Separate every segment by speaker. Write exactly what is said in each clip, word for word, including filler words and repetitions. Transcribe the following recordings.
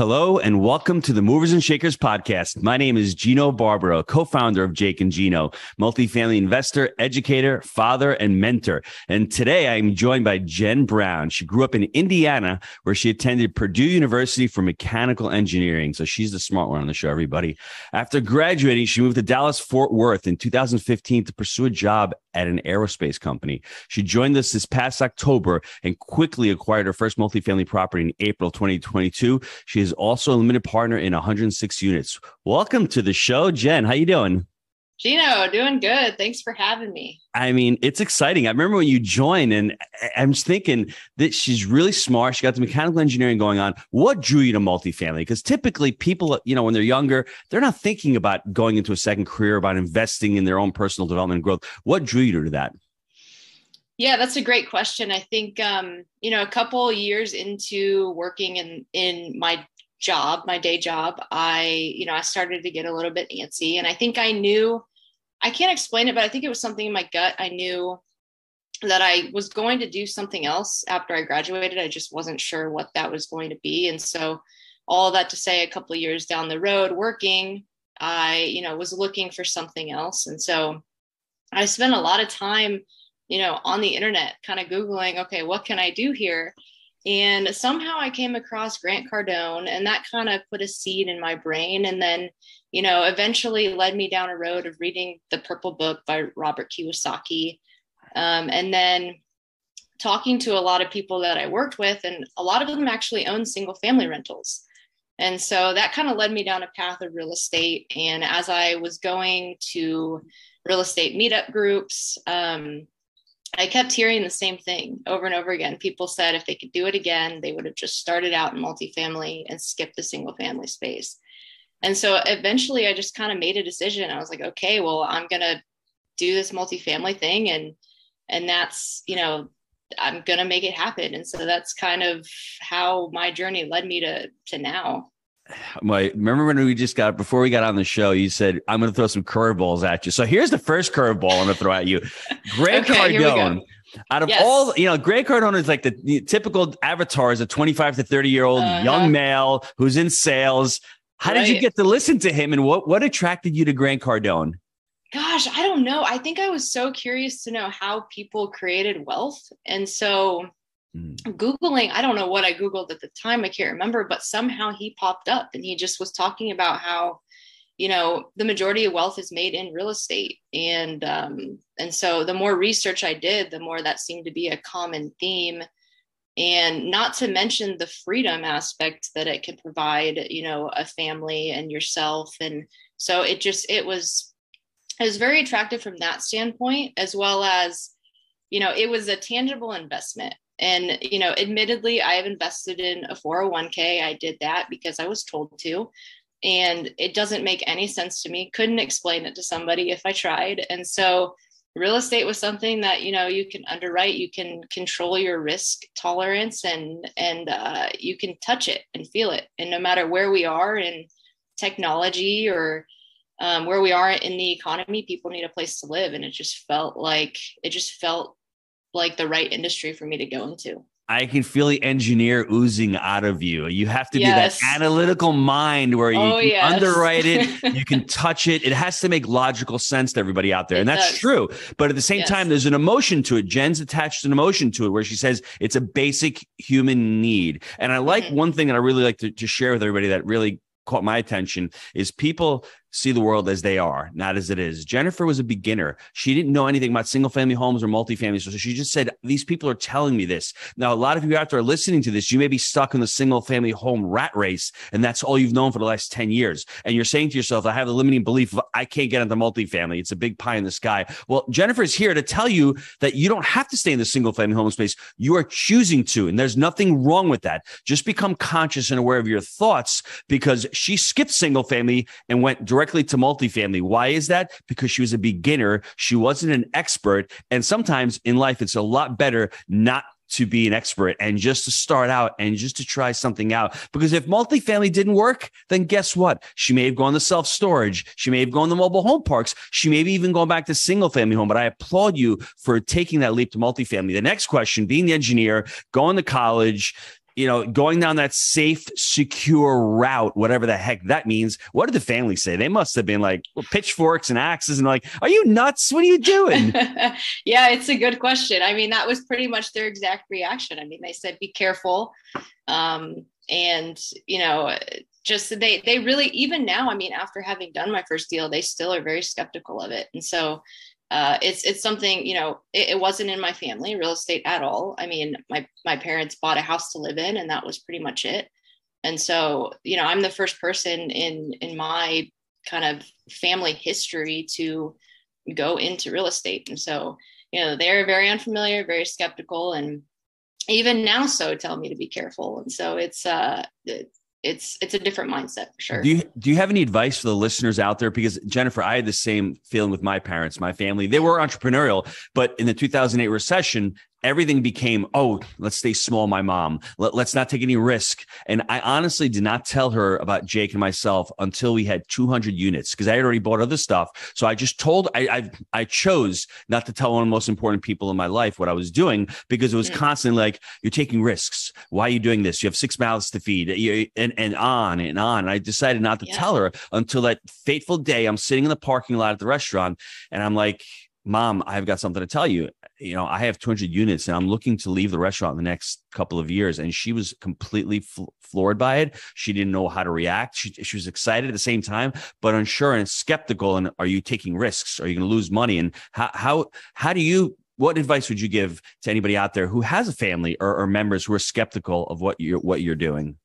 Speaker 1: Hello and welcome to the Movers and Shakers podcast. My name is Gino Barbaro, co-founder of Jake and Gino, multifamily investor, educator, father, and mentor. And today I'm joined by Jen Brown. She grew up in Indiana, where she attended Purdue University for mechanical engineering. So she's the smart one on the show, everybody. After graduating, she moved to Dallas-Fort Worth in two thousand fifteen to pursue a job at an aerospace company. She joined us this past October and quickly acquired her first multifamily property in April twenty twenty-two. She is also a limited partner in one hundred six units. Welcome to the show, Jen. How you doing?
Speaker 2: Gino, doing good. Thanks for having me.
Speaker 1: I mean, it's exciting. I remember when you joined, and I'm just thinking that she's really smart. She got the mechanical engineering going on. What drew you to multifamily? Because typically people, you know, when they're younger, they're not thinking about going into a second career, about investing in their own personal development and growth. What drew you to that?
Speaker 2: Yeah, that's a great question. I think, um, you know, a couple years into working in, in my job, my day job, I, you know, I started to get a little bit antsy, and I think I knew, I can't explain it, but I think it was something in my gut. I knew that I was going to do something else after I graduated. I just wasn't sure what that was going to be. And so all of that to say, a couple of years down the road working, I, you know, was looking for something else. And so I spent a lot of time, you know, on the internet, kind of Googling, okay, what can I do here? And somehow I came across Grant Cardone, and that kind of put a seed in my brain. And then, you know, eventually led me down a road of reading The Purple Book by Robert Kiyosaki. Um, and then talking to a lot of people that I worked with, and a lot of them actually own single family rentals. And so that kind of led me down a path of real estate. And as I was going to real estate meetup groups, um, I kept hearing the same thing over and over again. People said if they could do it again, they would have just started out in multifamily and skipped the single family space. And so eventually I just kind of made a decision. I was like, okay, well, I'm going to do this multifamily thing. And, and that's, you know, I'm going to make it happen. And so that's kind of how my journey led me to, to now.
Speaker 1: My, remember when we just got, before we got on the show, you said, I'm going to throw some curveballs at you. So here's the first curveball I'm going to throw at you. Grant okay, Cardone. Out of yes. all, you know, Grant Cardone is like the, the typical avatar is a twenty-five to thirty year old uh-huh. young male who's in sales. How right. did you get to listen to him, and what, what attracted you to Grant Cardone?
Speaker 2: Gosh, I don't know. I think I was so curious to know how people created wealth. And so mm. Googling, I don't know what I Googled at the time. I can't remember, but somehow he popped up, and he just was talking about how, you know, the majority of wealth is made in real estate. And, um, and so the more research I did, the more that seemed to be a common theme. And not to mention the freedom aspect that it can provide, you know, a family and yourself. And so it just, it was, it was very attractive from that standpoint, as well as, you know, it was a tangible investment. And, you know, admittedly, I have invested in a four oh one k. I did that because I was told to, and it doesn't make any sense to me. Couldn't explain it to somebody if I tried. And so real estate was something that, you know, you can underwrite, you can control your risk tolerance, and, and uh, you can touch it and feel it. And no matter where we are in technology or um, where we are in the economy, people need a place to live. And it just felt like, it just felt like the right industry for me to go into.
Speaker 1: I can feel the engineer oozing out of you. You have to
Speaker 2: yes.
Speaker 1: be that analytical mind where you
Speaker 2: oh,
Speaker 1: can
Speaker 2: yes.
Speaker 1: underwrite it, you can touch it. It has to make logical sense to everybody out there.
Speaker 2: It
Speaker 1: and that's
Speaker 2: does.
Speaker 1: true. But at the same
Speaker 2: yes.
Speaker 1: time, there's an emotion to it. Jen's attached an emotion to it where she says it's a basic human need. And I like mm-hmm. one thing that I really like to, to share with everybody that really caught my attention is people see the world as they are, not as it is. Jennifer was a beginner. She didn't know anything about single family homes or multifamily. So she just said, these people are telling me this. Now, a lot of you out there are listening to this. You may be stuck in the single family home rat race, and that's all you've known for the last ten years. And you're saying to yourself, I have the limiting belief of I can't get into multifamily. It's a big pie in the sky. Well, Jennifer is here to tell you that you don't have to stay in the single family home space. You are choosing to, and there's nothing wrong with that. Just become conscious and aware of your thoughts, because she skipped single family and went directly to multifamily. Why is that? Because she was a beginner. She wasn't an expert. And sometimes in life, it's a lot better not to be an expert and just to start out and just to try something out. Because if multifamily didn't work, then guess what? She may have gone to self-storage. She may have gone to mobile home parks. She may be even going back to single family home. But I applaud you for taking that leap to multifamily. The next question, being the engineer, going to college, you know, going down that safe, secure route, whatever the heck that means. What did the family say? They must have been like, well, pitchforks and axes and like, are you nuts? What are you doing?
Speaker 2: Yeah, it's a good question. I mean, that was pretty much their exact reaction. I mean, they said, be careful. Um, and, you know, just they, they really, even now, I mean, after having done my first deal, they still are very skeptical of it. And so Uh, it's it's something, you know, it, it wasn't in my family, real estate at all. I mean, my my parents bought a house to live in, and that was pretty much it. And so, you know, I'm the first person in in my kind of family history to go into real estate. And so, you know, they're very unfamiliar, very skeptical, and even now so tell me to be careful. And so it's uh it's it's a different mindset for sure.
Speaker 1: Do you do you have any advice for the listeners out there? Because Jennifer, I had the same feeling with my parents, my family. They were entrepreneurial, but in the two thousand eight recession, everything became, oh, let's stay small, my mom. Let, let's not take any risk. And I honestly did not tell her about Jake and myself until we had two hundred units, because I had already bought other stuff. So I just told, I I, I chose not to tell one of the most important people in my life what I was doing, because it was mm. constantly like, you're taking risks. Why are you doing this? You have six mouths to feed, you, and, and on and on. And I decided not to yeah. tell her until that fateful day. I'm sitting in the parking lot at the restaurant and I'm like, Mom, I've got something to tell you. You know, I have two hundred units and I'm looking to leave the restaurant in the next couple of years. And she was completely fl- floored by it. She didn't know how to react. She, she was excited at the same time, but unsure and skeptical. And are you taking risks? Are you going to lose money? And how, how, how do you, what advice would you give to anybody out there who has a family or, or members who are skeptical of what you're, what you're doing?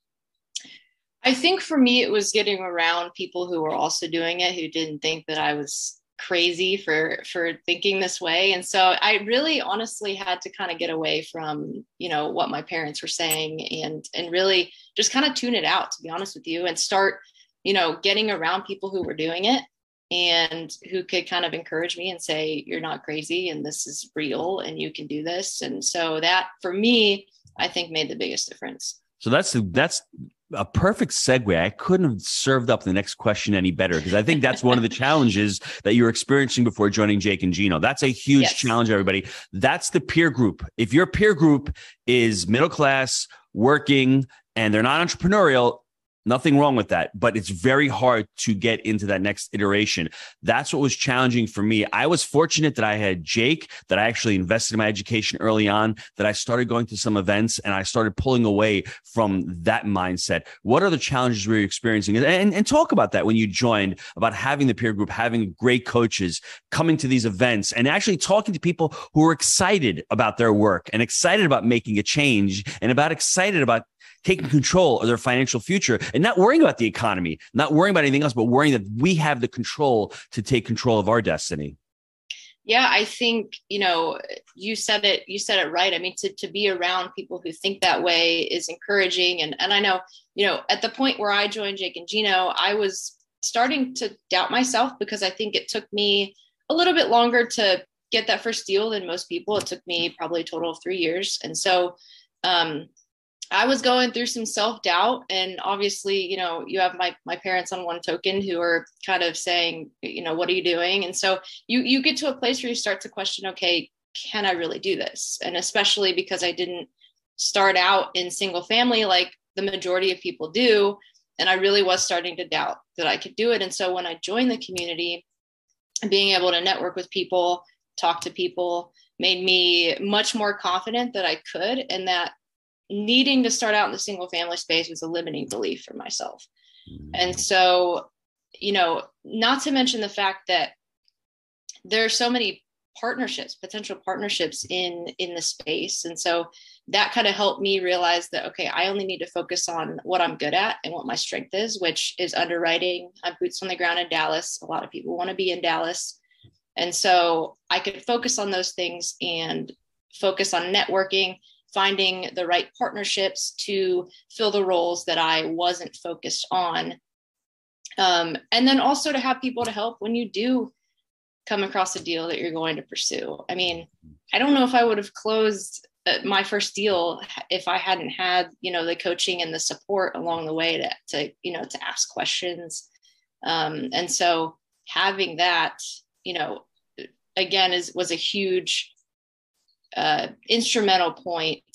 Speaker 2: I think for me, it was getting around people who were also doing it, who didn't think that I was crazy for for thinking this way. And so I really honestly had to kind of get away from, you know, what my parents were saying and and really just kind of tune it out, to be honest with you, and start, you know, getting around people who were doing it and who could kind of encourage me and say, you're not crazy and this is real and you can do this. And so that for me, I think made the biggest difference.
Speaker 1: So that's that's a perfect segue. I couldn't have served up the next question any better, because I think that's one of the challenges that you're experiencing before joining Jake and Gino. That's a huge yes. challenge, everybody. That's the peer group. If your peer group is middle class, working, and they're not entrepreneurial, nothing wrong with that, but it's very hard to get into that next iteration. That's what was challenging for me. I was fortunate that I had Jake, that I actually invested in my education early on, that I started going to some events and I started pulling away from that mindset. What are the challenges we were experiencing? And, and talk about that when you joined, about having the peer group, having great coaches, coming to these events and actually talking to people who are excited about their work and excited about making a change and about excited about taking control of their financial future and not worrying about the economy, not worrying about anything else, but worrying that we have the control to take control of our destiny.
Speaker 2: Yeah, I think, you know, you said it, you said it right. I mean, to, to be around people who think that way is encouraging. And, and I know, you know, at the point where I joined Jake and Gino, I was starting to doubt myself, because I think it took me a little bit longer to get that first deal than most people. It took me probably a total of three years. And so, um, I was going through some self-doubt, and obviously, you know, you have my, my parents on one token who are kind of saying, you know, what are you doing? And so you, you get to a place where you start to question, okay, can I really do this? And especially because I didn't start out in single family like the majority of people do. And I really was starting to doubt that I could do it. And so when I joined the community, being able to network with people, talk to people, made me much more confident that I could, and that needing to start out in the single family space was a limiting belief for myself. Mm-hmm. And so, you know, not to mention the fact that there are so many partnerships, potential partnerships in, in the space. And so that kind of helped me realize that, okay, I only need to focus on what I'm good at and what my strength is, which is underwriting. I'm boots on the ground in Dallas. A lot of people want to be in Dallas. And so I could focus on those things and focus on networking, finding the right partnerships to fill the roles that I wasn't focused on. Um, and then also to have people to help when you do come across a deal that you're going to pursue. I mean, I don't know if I would have closed my first deal if I hadn't had, you know, the coaching and the support along the way to, to you know, to ask questions. Um, and so having that, you know, again, is was a huge uh, instrumental point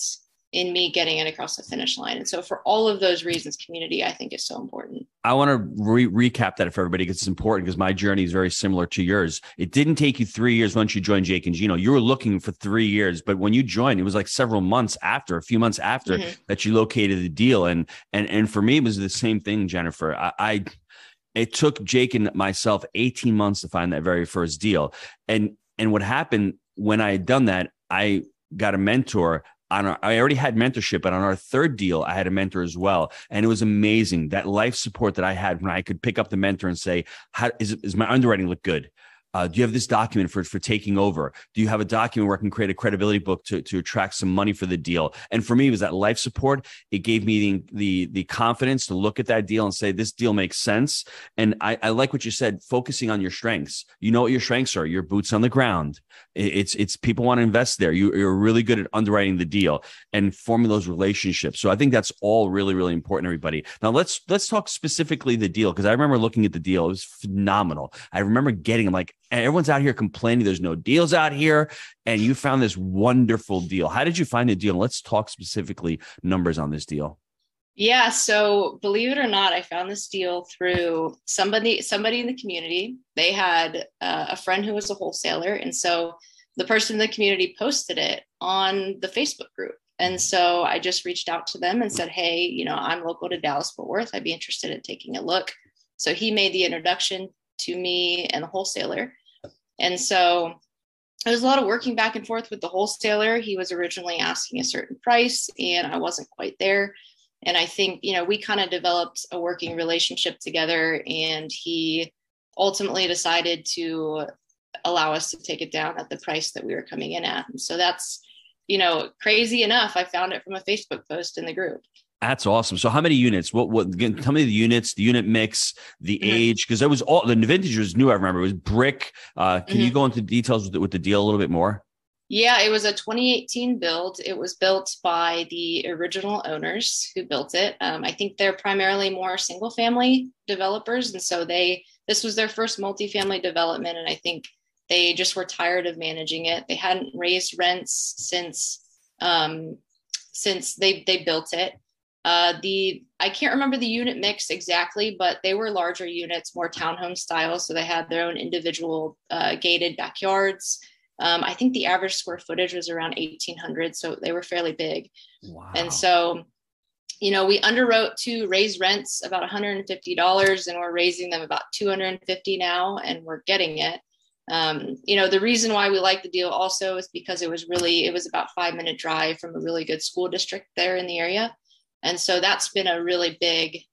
Speaker 2: in me getting it across the finish line. And so for all of those reasons, community, I think, is so important.
Speaker 1: I want to re- recap that for everybody because it's important, because my journey is very similar to yours. It didn't take you three years once you joined Jake and Gino. You were looking for three years, but when you joined, it was like several months after, a few months after mm-hmm. that you located the deal. And, and, and for me, it was the same thing, Jennifer. I, I it took Jake and myself eighteen months to find that very first deal. And, and what happened when I had done that, I got a mentor. On our, I already had mentorship, but on our third deal, I had a mentor as well. And it was amazing, that life support that I had when I could pick up the mentor and say, how is, is my underwriting look good? Uh, do you have this document for, for taking over? Do you have a document where I can create a credibility book to, to attract some money for the deal? And for me, it was that life support. It gave me the, the, the confidence to look at that deal and say, this deal makes sense. And I, I like what you said, focusing on your strengths. You know what your strengths are, your boots on the ground. It's, it's people want to invest there. You, you're really good at underwriting the deal and forming those relationships. So I think that's all really, really important, everybody. Now let's, let's talk specifically the deal. Cause I remember looking at the deal. It was phenomenal. I remember getting them like, everyone's out here complaining there's no deals out here, and you found this wonderful deal. How did you find the deal? Let's talk specifically numbers on this deal.
Speaker 2: Yeah. So believe it or not, I found this deal through somebody, somebody in the community. They had uh, a friend who was a wholesaler. And so the person in the community posted it on the Facebook group. And so I just reached out to them and said, hey, you know, I'm local to Dallas Fort Worth. I'd be interested in taking a look. So he made the introduction to me and the wholesaler. And so it was a lot of working back and forth with the wholesaler. He was originally asking a certain price and I wasn't quite there. And I think, you know, we kind of developed a working relationship together, and he ultimately decided to allow us to take it down at the price that we were coming in at. And so that's, you know, crazy enough, I found it from a Facebook post in the group.
Speaker 1: That's awesome. So how many units? What, what, again, tell me the units, the unit mix, the mm-hmm. age, because there was all, the vintage was new. I remember it was brick. Uh, can mm-hmm. you go into details with the, with the deal a little bit more?
Speaker 2: Yeah, it was a twenty eighteen build. It was built by the original owners who built it. Um, I think they're primarily more single family developers. And so they, this was their first multifamily development. And I think they just were tired of managing it. They hadn't raised rents since, um, since they, they built it. Uh, the I can't remember the unit mix exactly, but they were larger units, more townhome style. So they had their own individual uh, gated backyards. Um, I think the average square footage was around eighteen hundred. So they were fairly big. Wow. And so, you know, we underwrote to raise rents about one hundred fifty dollars, and we're raising them about two hundred fifty now, and we're getting it. Um, you know, the reason why we like the deal also is because it was really, it was about five minute drive from a really good school district there in the area. And so that's been a really big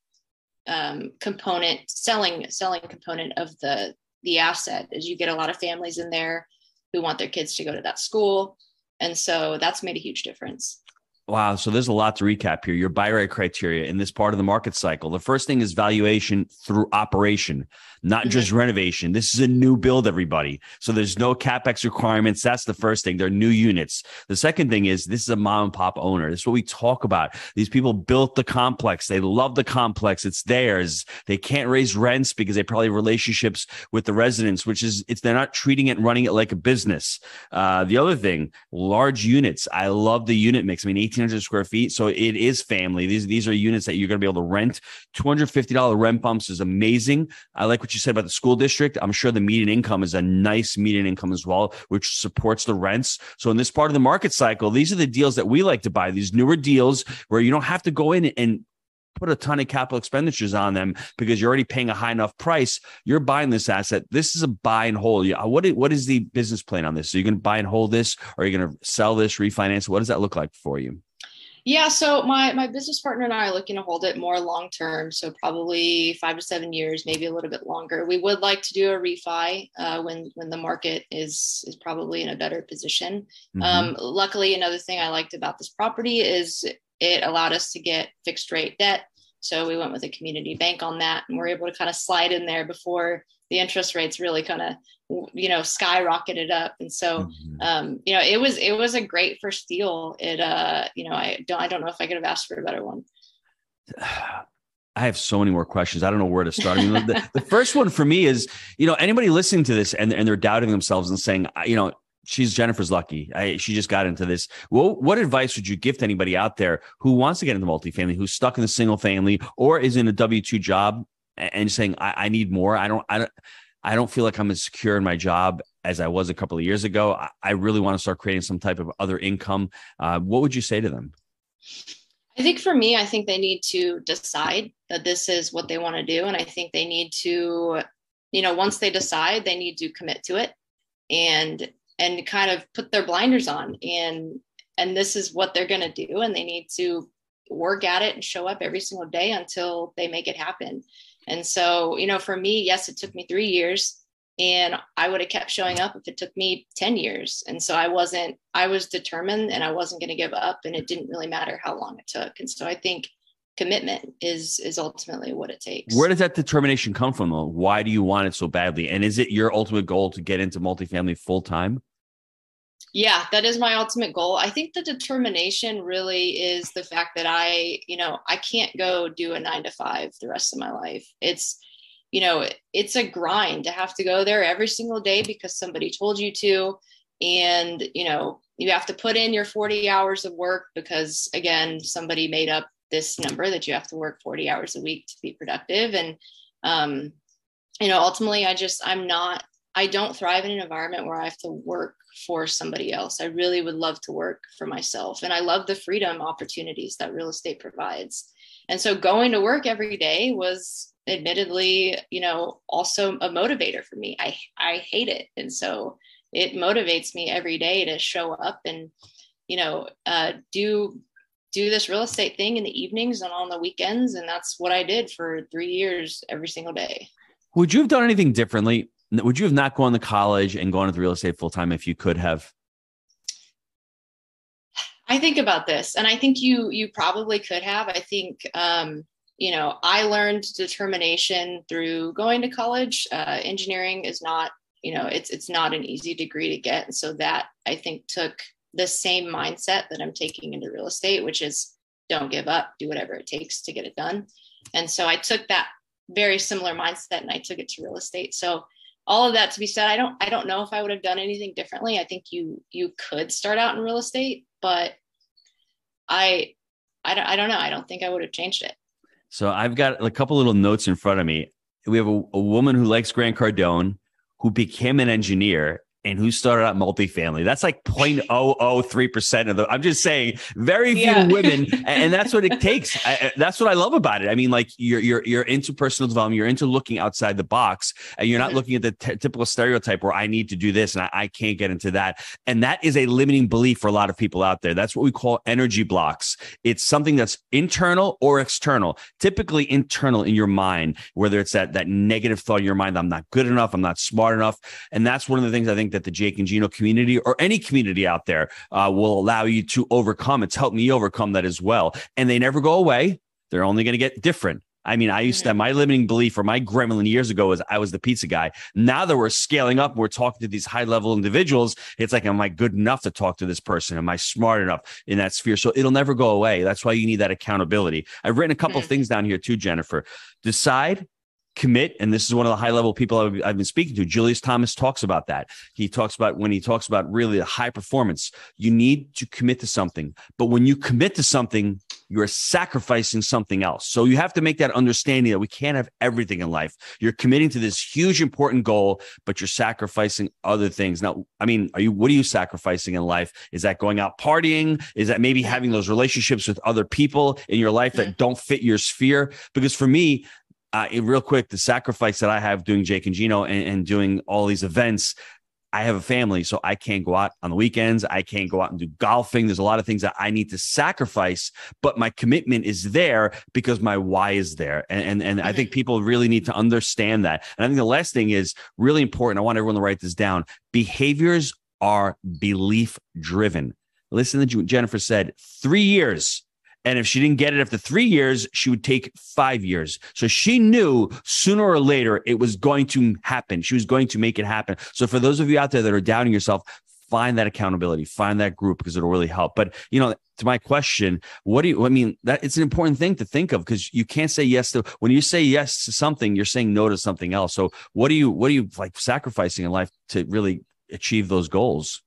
Speaker 2: um, component, selling selling component of the the asset, is you get a lot of families in there who want their kids to go to that school. And so that's made a huge difference.
Speaker 1: Wow. So there's a lot to recap here. Your buy right criteria in this part of the market cycle. The first thing is valuation through operation, not mm-hmm. just renovation. This is a new build, everybody. So there's no CapEx requirements. That's the first thing. They're new units. The second thing is this is a mom and pop owner. This is what we talk about. These people built the complex. They love the complex. It's theirs. They can't raise rents because they probably have relationships with the residents, which is, it's, they're not treating it and running it like a business. Uh, the other thing, large units. I love the unit mix. I mean, eighteen hundred square feet. So it is family. These, these are units that you're going to be able to rent. two hundred fifty dollars rent bumps is amazing. I like what you said about the school district. I'm sure the median income is a nice median income as well, which supports the rents. So in this part of the market cycle, these are the deals that we like to buy, these newer deals where you don't have to go in and put a ton of capital expenditures on them because you're already paying a high enough price. You're buying this asset. This is a buy and hold. What is, what is the business plan on this? So you're going to buy and hold this, or are you going to sell this, refinance? What does that look like for you?
Speaker 2: Yeah, so my my business partner and I are looking to hold it more long term, so probably five to seven years, maybe a little bit longer. We would like to do a refi uh, when when the market is is probably in a better position. Mm-hmm. Um, luckily, another thing I liked about this property is it allowed us to get fixed rate debt. So we went with a community bank on that, and we're able to kind of slide in there before the interest rates really kind of, you know, skyrocketed up. And so, mm-hmm. um, you know, it was, it was a great first deal. It, uh, you know, I don't, I don't know if I could have asked for a better one.
Speaker 1: I have so many more questions. I don't know where to start. I mean, the, the first one for me is, you know, anybody listening to this and, and they're doubting themselves and saying, you know, she's Jennifer's lucky. I, she just got into this. Well, what advice would you give to anybody out there who wants to get into multifamily, who's stuck in the single family or is in a W two job and saying, I, I need more. I don't, I don't, I don't feel like I'm as secure in my job as I was a couple of years ago. I, I really want to start creating some type of other income. Uh, what would you say to them?
Speaker 2: I think for me, I think they need to decide that this is what they want to do. And I think they need to, you know, once they decide, they need to commit to it and, and kind of put their blinders on and, and this is what they're going to do. And they need to work at it and show up every single day until they make it happen. And so, you know, for me, yes, it took me three years and I would have kept showing up if it took me ten years. And so I wasn't, I was determined and I wasn't going to give up and it didn't really matter how long it took. And so I think commitment is, is ultimately what it takes.
Speaker 1: Where does that determination come from though? Why do you want it so badly? And is it your ultimate goal to get into multifamily full time?
Speaker 2: Yeah, that is my ultimate goal. I think the determination really is the fact that I, you know, I can't go do a nine to five the rest of my life. It's, you know, it's a grind to have to go there every single day because somebody told you to. And, you know, you have to put in your forty hours of work because, again, somebody made up this number that you have to work forty hours a week to be productive. And, um, you know, ultimately, I just, I'm not, I don't thrive in an environment where I have to work for somebody else. I really would love to work for myself. And I love the freedom opportunities that real estate provides. And so going to work every day was admittedly, you know, also a motivator for me. I, I hate it. And so it motivates me every day to show up and, you know, uh, do, do this real estate thing in the evenings and on the weekends. And that's what I did for three years, every single day.
Speaker 1: Would you have done anything differently? Would you have not gone to college and gone into real estate full time if you could have?
Speaker 2: I think about this and I think you, you probably could have. I think, um, you know, I learned determination through going to college. Uh, engineering is not, you know, it's, it's not an easy degree to get. And so that I think took the same mindset that I'm taking into real estate, which is don't give up, do whatever it takes to get it done. And so I took that very similar mindset and I took it to real estate. So all of that to be said, I don't, I don't know if I would have done anything differently. I think you, you could start out in real estate, but I, I don't, I don't know. I don't think I would have changed it.
Speaker 1: So I've got a couple little notes in front of me. We have a, a woman who likes Grant Cardone, who became an engineer and who started out multifamily. That's like zero point zero zero three percent of the, I'm just saying very few yeah. women. And that's what it takes. I, that's what I love about it. I mean, like you're, you're, you're into personal development. You're into looking outside the box and you're not mm-hmm. looking at the t- typical stereotype where I need to do this and I, I can't get into that. And that is a limiting belief for a lot of people out there. That's what we call energy blocks. It's something that's internal or external, typically internal in your mind, whether it's that, that negative thought in your mind, I'm not good enough, I'm not smart enough. And that's one of the things I think that the Jake and Gino community or any community out there uh, will allow you to overcome. It's helped me overcome that as well. And they never go away. They're only going to get different. I mean, I used to have my limiting belief or my gremlin years ago was I was the pizza guy. Now that we're scaling up, we're talking to these high level individuals. It's like, am I good enough to talk to this person? Am I smart enough in that sphere? So it'll never go away. That's why you need that accountability. I've written a couple mm-hmm. of things down here too, Jennifer. Decide, commit. And this is one of the high level people I've, I've been speaking to. Julius Thomas talks about that. He talks about when he talks about really the high performance, you need to commit to something. But when you commit to something, you're sacrificing something else. So you have to make that understanding that we can't have everything in life. You're committing to this huge, important goal, but you're sacrificing other things. Now, I mean, are you, what are you sacrificing in life? Is that going out partying? Is that maybe having those relationships with other people in your life that don't fit your sphere? Because for me, Uh, real quick, the sacrifice that I have doing Jake and Gino and, and doing all these events, I have a family, so I can't go out on the weekends. I can't go out and do golfing. There's a lot of things that I need to sacrifice, but my commitment is there because my why is there. And, and, and I think people really need to understand that. And I think the last thing is really important. I want everyone to write this down. Behaviors are belief driven. Listen to what Jennifer said, three years. And if she didn't get it after three years, she would take five years. So she knew sooner or later it was going to happen. She was going to make it happen. So for those of you out there that are doubting yourself, find that accountability, find that group because it'll really help. But, you know, to my question, what do you, I mean, that it's an important thing to think of because you can't say yes to, when you say yes to something, you're saying no to something else. So what do you, what are you like sacrificing in life to really achieve those goals?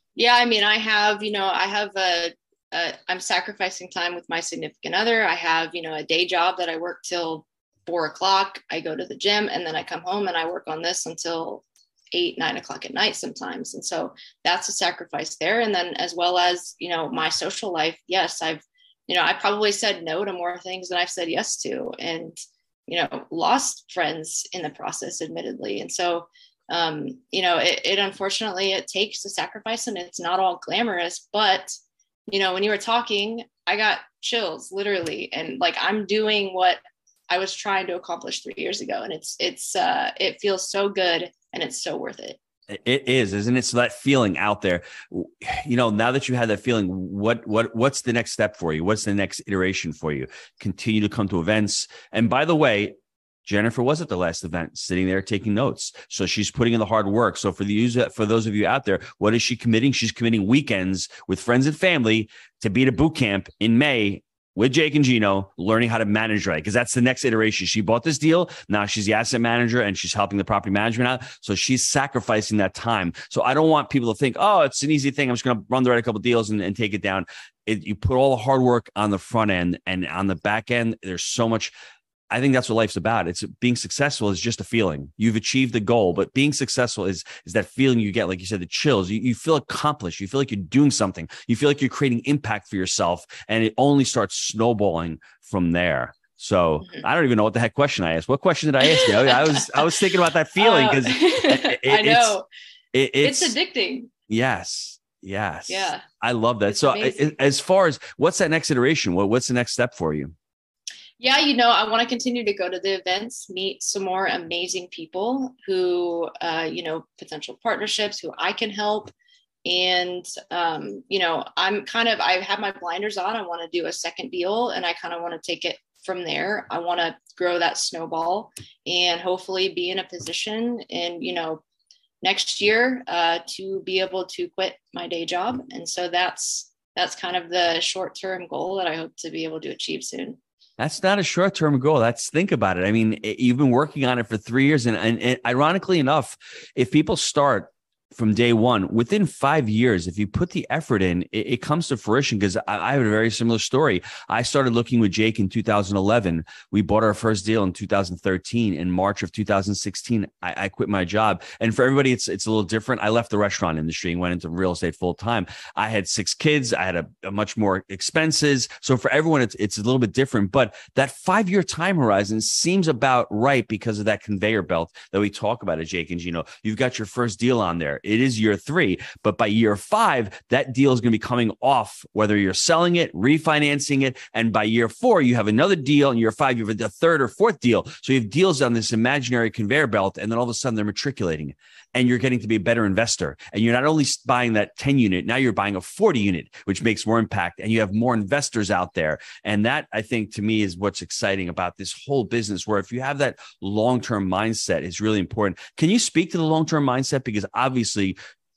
Speaker 2: Yeah, I mean, I have, you know, I have a, a, I'm sacrificing time with my significant other. I have, you know, a day job that I work till four o'clock. I go to the gym and then I come home and I work on this until eight, nine o'clock at night sometimes. And so that's a sacrifice there. And then as well as, you know, my social life, yes, I've, you know, I probably said no to more things than I've said yes to, and, you know, lost friends in the process, admittedly. And so, um, you know, it, it unfortunately, it takes a sacrifice, and it's not all glamorous, but, you know, when you were talking, I got chills literally. And like, I'm doing what I was trying to accomplish three years ago. And it's, it's, uh, it feels so good, and it's so worth it.
Speaker 1: It is, isn't it? So that feeling out there, you know, now that you have that feeling, what, what, what's the next step for you? What's the next iteration for you? Continue to come to events. And by the way, Jennifer was at the last event, sitting there taking notes. So she's putting in the hard work. So for the user, for those of you out there, what is she committing? She's committing weekends with friends and family to be at a boot camp in May with Jake and Gino, learning how to manage right, because that's the next iteration. She bought this deal. Now she's the asset manager and she's helping the property management out. So she's sacrificing that time. So I don't want people to think, oh, it's an easy thing, I'm just going to run the right a couple of deals and, and take it down. It, you put all the hard work on the front end, and on the back end, there's so much. I think that's what life's about. It's being successful is just a feeling. You've achieved the goal, but being successful is, is that feeling you get, like you said, the chills. You, you feel accomplished. You feel like you're doing something. You feel like you're creating impact for yourself, and it only starts snowballing from there. So mm-hmm. I don't even know what the heck question I asked. What question did I ask you? I was, I was thinking about that feeling because uh, it, it,
Speaker 2: I know
Speaker 1: it's, it, it's,
Speaker 2: it's addicting.
Speaker 1: Yes. Yes.
Speaker 2: Yeah.
Speaker 1: I love that. It's so I, as far as what's that next iteration, what, what's the next step for you?
Speaker 2: Yeah, you know, I want to continue to go to the events, meet some more amazing people who, uh, you know, potential partnerships who I can help. And, um, you know, I'm kind of, I have my blinders on. I want to do a second deal, and I kind of want to take it from there. I want to grow that snowball and hopefully be in a position in, you know, next year uh, to be able to quit my day job. And so that's, that's kind of the short-term goal that I hope to be able to achieve soon.
Speaker 1: That's not a short-term goal. That's, think about it. I mean, it, you've been working on it for three years. And, and, and ironically enough, if people start from day one, within five years, if you put the effort in, it, it comes to fruition. Because I, I have a very similar story. I started looking with Jake in two thousand eleven. We bought our first deal in two thousand thirteen. In March of two thousand sixteen, I, I quit my job. And for everybody, it's it's a little different. I left the restaurant industry and went into real estate full time. I had six kids. I had a, a much more expenses. So for everyone, it's it's a little bit different. But that five-year time horizon seems about right because of that conveyor belt that we talk about at Jake and Gino. You've got your first deal on there. It is year three, but by year five, that deal is going to be coming off, whether you're selling it, refinancing it. And by year four, you have another deal. And year five, you have a third or fourth deal. So you have deals on this imaginary conveyor belt. And then all of a sudden they're matriculating, and you're getting to be a better investor. And you're not only buying that ten unit, now you're buying a forty unit, which makes more impact. And you have more investors out there. And that, I think, to me, is what's exciting about this whole business, where if you have that long-term mindset, it's really important. Can you speak to the long-term mindset? Because obviously,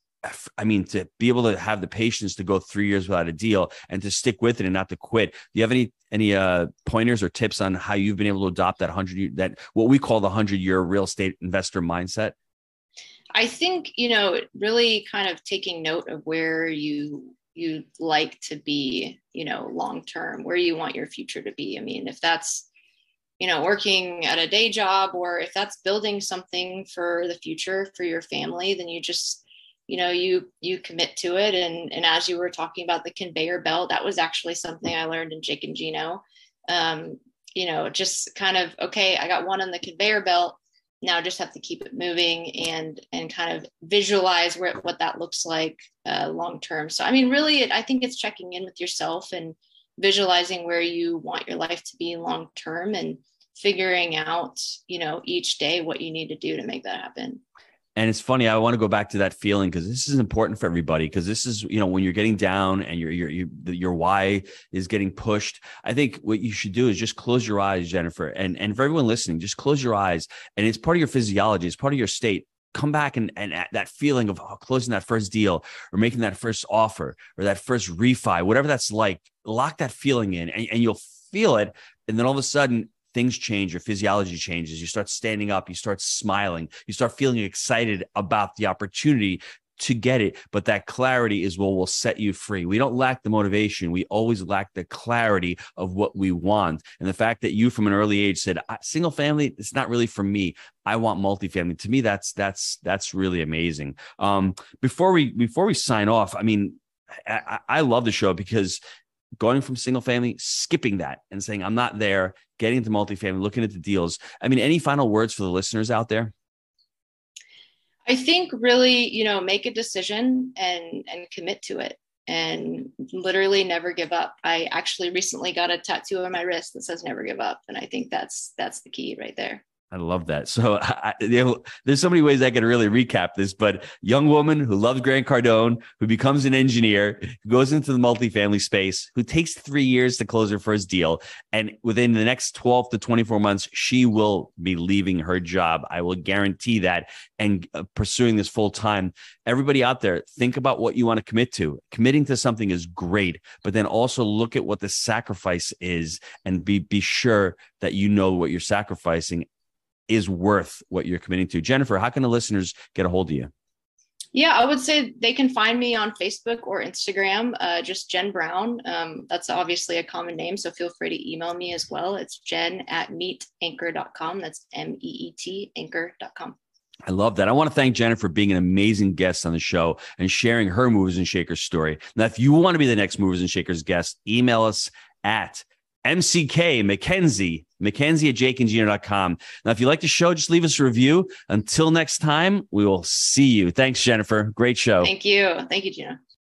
Speaker 1: I mean, to be able to have the patience to go three years without a deal and to stick with it and not to quit. Do you have any any uh, pointers or tips on how you've been able to adopt that hundred that what we call the hundred year real estate investor mindset?
Speaker 2: I think, you know, really kind of taking note of where you you like to be, you know, long term, where you want your future to be. I mean, if that's, you know, working at a day job, or if that's building something for the future for your family, then you just, you know, you you commit to it. And and as you were talking about the conveyor belt, that was actually something I learned in Jake and Gino. Um, you know, just kind of, okay, I got one on the conveyor belt. Now I just have to keep it moving and and kind of visualize where, what that looks like uh, long term. So, I mean, really, it, I think it's checking in with yourself and visualizing where you want your life to be long term, and figuring out, you know, each day what you need to do to make that happen.
Speaker 1: And it's funny, I want to go back to that feeling, because this is important for everybody, because this is, you know, when you're getting down and your, your, your, your why is getting pushed. I think what you should do is just close your eyes, Jennifer, and, and for everyone listening, just close your eyes. And it's part of your physiology. It's part of your state. Come back and, and that feeling of closing that first deal, or making that first offer, or that first refi, whatever that's like, lock that feeling in, and, and you'll feel it. And then all of a sudden, things change, your physiology changes. You start standing up, you start smiling, you start feeling excited about the opportunity to get it, but that clarity is what will set you free. We don't lack the motivation. We always lack the clarity of what we want. And the fact that you from an early age said, single family, it's not really for me. I want multifamily. To me, that's, that's, that's really amazing. Um, before we, before we sign off, I mean, I, I love the show because going from single family, skipping that and saying, I'm not there, getting into multifamily, looking at the deals. I mean, any final words for the listeners out there?
Speaker 2: I think really, you know, make a decision and, and commit to it and literally never give up. I actually recently got a tattoo on my wrist that says never give up. And I think that's, that's the key right there.
Speaker 1: I love that. So I, you know, there's so many ways I can really recap this, but young woman who loves Grant Cardone, who becomes an engineer, who goes into the multifamily space, who takes three years to close her first deal. And within the next twelve to twenty-four months, she will be leaving her job. I will guarantee that, and uh, pursuing this full time. Everybody out there, think about what you want to commit to. Committing to something is great, but then also look at what the sacrifice is and be, be sure that you know what you're sacrificing is worth what you're committing to. Jennifer, how can the listeners get a hold of you?
Speaker 2: Yeah, I would say they can find me on Facebook or Instagram, uh, just Jen Brown. Um, that's obviously a common name, so feel free to email me as well. It's jen at meet anchor dot com. That's M E E T anchor dot com.
Speaker 1: I love that. I want to thank Jennifer for being an amazing guest on the show and sharing her Movers and Shakers story. Now, if you want to be the next Movers and Shakers guest, email us at M C K McKenzie, McKenzie at jake and gina dot com. Now, if you like the show, just leave us a review. Until next time, we will see you. Thanks, Jennifer. Great show.
Speaker 2: Thank you. Thank you, Gina.